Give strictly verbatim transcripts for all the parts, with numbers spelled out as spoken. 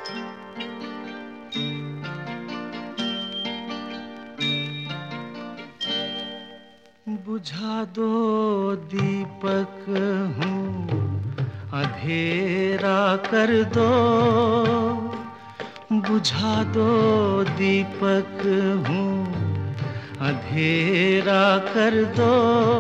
बुझा दो दीपक हूँ, अंधेरा कर दो। बुझा दो दीपक हूँ, अंधेरा कर दो।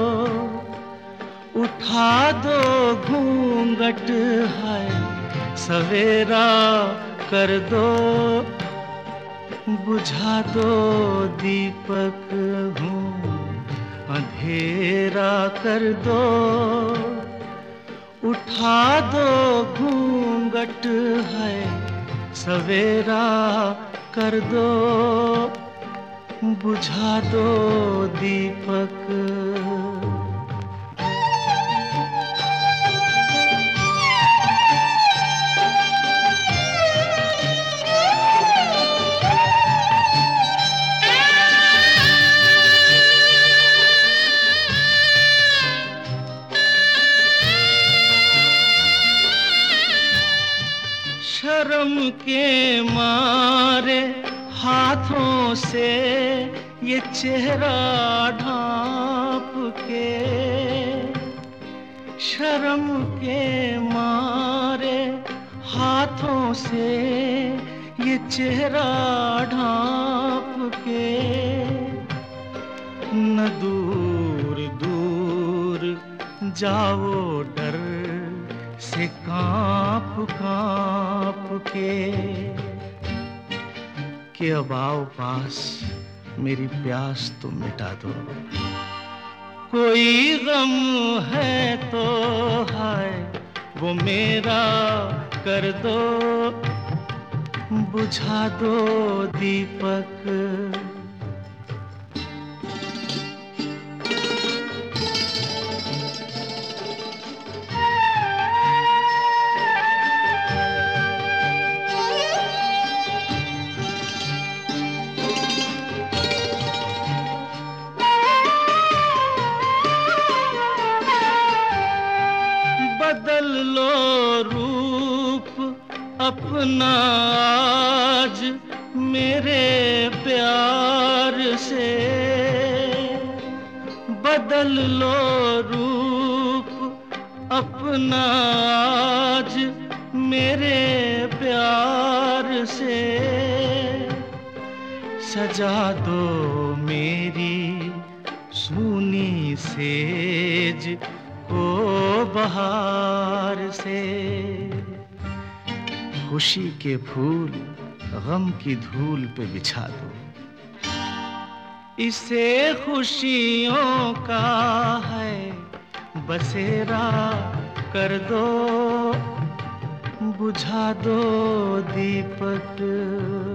उठा दो घूंघट है, सवेरा कर दो। बुझा दो दीपक हूँ, अंधेरा कर दो। उठा दो घूंघट है, सवेरा कर दो। बुझा दो दीपक। शर्म के मारे हाथों से ये चेहरा ढांप के, शर्म के मारे हाथों से ये चेहरा ढांप के। न दूर दूर जाओ डर से कांप कांप के, कि अब आओ पास मेरी प्यास तुम मिटा दो। कोई गम है तो है वो मेरा कर दो। बुझा दो दीपक। बदल लो रूप अपना आज मेरे प्यार से। बदल लो रूप अपना आज मेरे प्यार से। सजा दो मेरी सूनी सेज को बहार से। खुशी के फूल गम की धूल पे बिछा दो। इसे खुशियों का है बसेरा कर दो। बुझा दो दीपक।